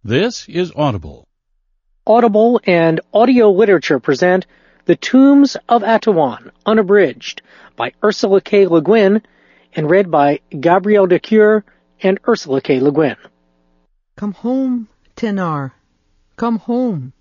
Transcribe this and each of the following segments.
This is Audible. Audible and Audio Literature present The Tombs of Atuan, Unabridged, by Ursula K. Le Guin, and read by Gabrielle de Cure and Ursula K. Le Guin. Come home, Tenar. Come home.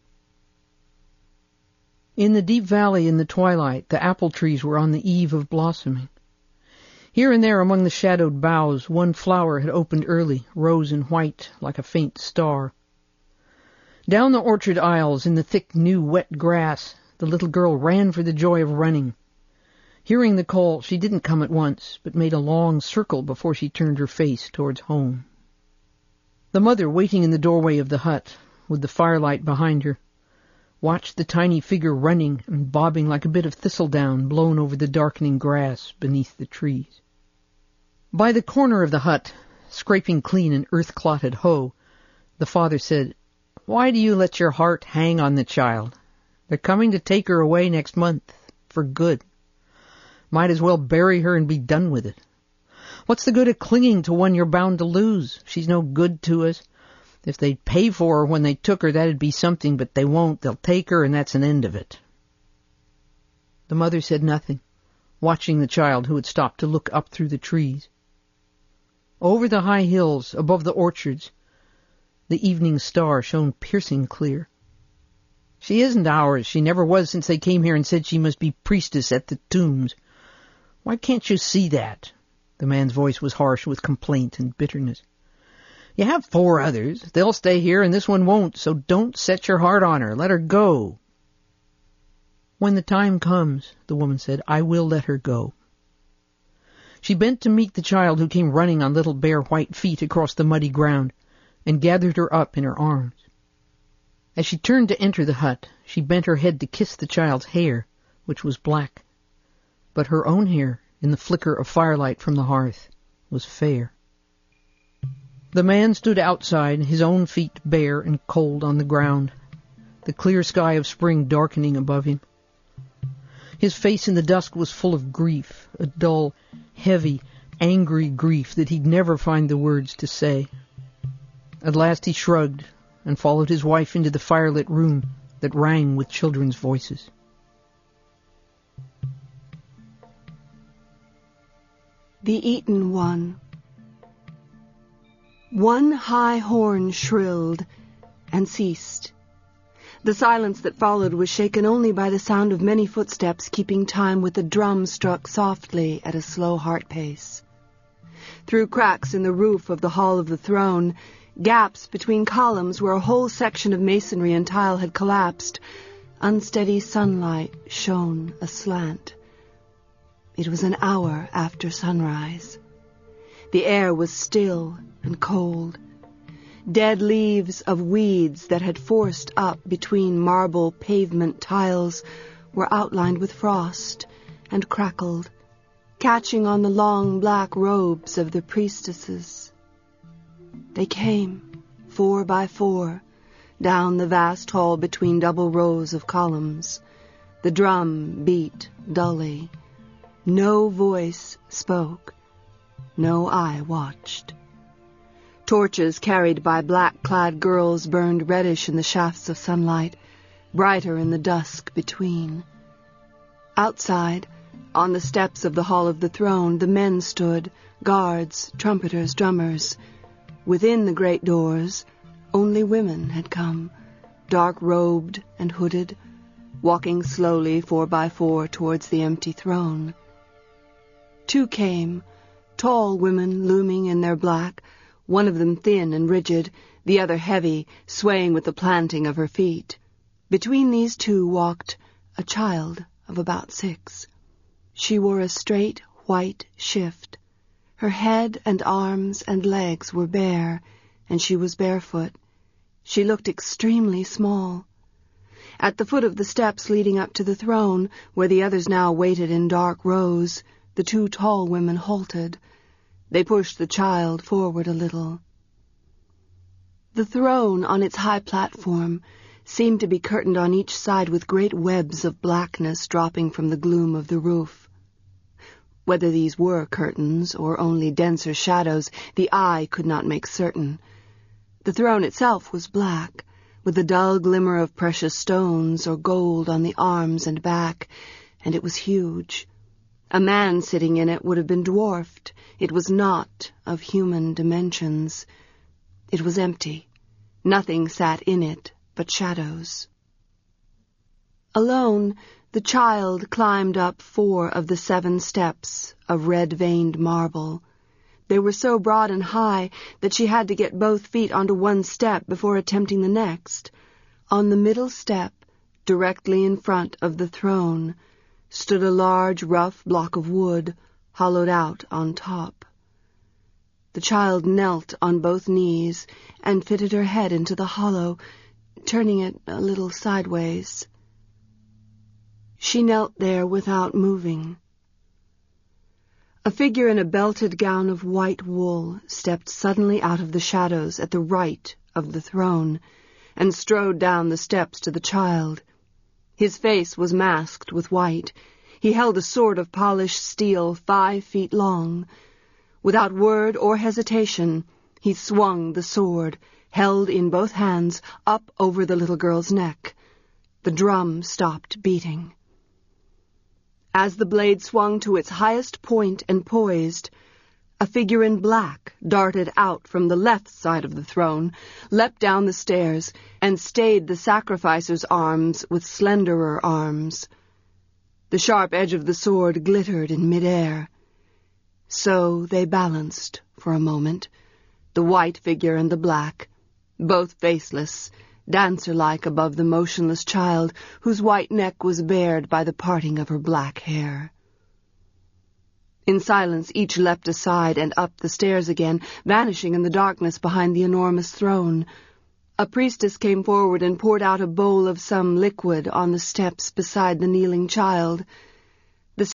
In the deep valley in the twilight, the apple trees were on the eve of blossoming. Here and there among the shadowed boughs, one flower had opened early, rose and white like a faint star. Down the orchard aisles, in the thick, new, wet grass, the little girl ran for the joy of running. Hearing the call, she didn't come at once, but made a long circle before she turned her face towards home. The mother, waiting in the doorway of the hut, with the firelight behind her, watched the tiny figure running and bobbing like a bit of thistledown blown over the darkening grass beneath the trees. By the corner of the hut, scraping clean an earth-clotted hoe, the father said, "Why do you let your heart hang on the child? They're coming to take her away next month, for good. Might as well bury her and be done with it. What's the good of clinging to one you're bound to lose? She's no good to us. If they'd pay for her when they took her, that'd be something, but they won't. They'll take her, and that's an end of it." The mother said nothing, watching the child who had stopped to look up through the trees. Over the high hills, above the orchards, the evening star shone piercing clear. "She isn't ours. She never was since they came here and said she must be priestess at the tombs. Why can't you see that?" The man's voice was harsh with complaint and bitterness. "You have 4 others. They'll stay here, and this one won't, so don't set your heart on her. Let her go." "When the time comes," the woman said, "I will let her go." She bent to meet the child who came running on little bare white feet across the muddy ground, and gathered her up in her arms. As she turned to enter the hut, she bent her head to kiss the child's hair, which was black. But her own hair, in the flicker of firelight from the hearth, was fair. The man stood outside, his own feet bare and cold on the ground, the clear sky of spring darkening above him. His face in the dusk was full of grief, a dull, heavy, angry grief that he'd never find the words to say. At last he shrugged and followed his wife into the firelit room that rang with children's voices. The Eaten One. One high horn shrilled and ceased. The silence that followed was shaken only by the sound of many footsteps keeping time with a drum struck softly at a slow heart pace. Through cracks in the roof of the Hall of the Throne, gaps between columns where a whole section of masonry and tile had collapsed, unsteady sunlight shone aslant. It was an hour after sunrise. The air was still and cold. Dead leaves of weeds that had forced up between marble pavement tiles were outlined with frost and crackled, catching on the long black robes of the priestesses. They came, 4 by 4, down the vast hall between double rows of columns. The drum beat dully. No voice spoke. No eye watched. Torches carried by black-clad girls burned reddish in the shafts of sunlight, brighter in the dusk between. Outside, on the steps of the Hall of the Throne, the men stood, guards, trumpeters, drummers. Within the great doors, only women had come, dark-robed and hooded, walking slowly 4 by 4 towards the empty throne. 2 came, tall women looming in their black, one of them thin and rigid, the other heavy, swaying with the planting of her feet. Between these 2 walked a child of about 6. She wore a straight white shift. Her head and arms and legs were bare, and she was barefoot. She looked extremely small. At the foot of the steps leading up to the throne, where the others now waited in dark rows, the 2 tall women halted. They pushed the child forward a little. The throne on its high platform seemed to be curtained on each side with great webs of blackness dropping from the gloom of the roof. Whether these were curtains or only denser shadows, the eye could not make certain. The throne itself was black, with a dull glimmer of precious stones or gold on the arms and back, and it was huge. A man sitting in it would have been dwarfed. It was not of human dimensions. It was empty. Nothing sat in it but shadows. Alone, the child climbed up 4 of the 7 steps of red-veined marble. They were so broad and high that she had to get both feet onto one step before attempting the next. On the middle step, directly in front of the throne, stood a large, rough block of wood, hollowed out on top. The child knelt on both knees and fitted her head into the hollow, turning it a little sideways. She knelt there without moving. A figure in a belted gown of white wool stepped suddenly out of the shadows at the right of the throne and strode down the steps to the child. His face was masked with white. He held a sword of polished steel 5 feet long. Without word or hesitation, he swung the sword, held in both hands, up over the little girl's neck. The drum stopped beating. As the blade swung to its highest point and poised, a figure in black darted out from the left side of the throne, leapt down the stairs, and stayed the sacrificer's arms with slenderer arms. The sharp edge of the sword glittered in mid-air. So they balanced for a moment, the white figure and the black, both faceless, dancer-like above the motionless child whose white neck was bared by the parting of her black hair. In silence, each leapt aside and up the stairs again, vanishing in the darkness behind the enormous throne. A priestess came forward and poured out a bowl of some liquid on the steps beside the kneeling child.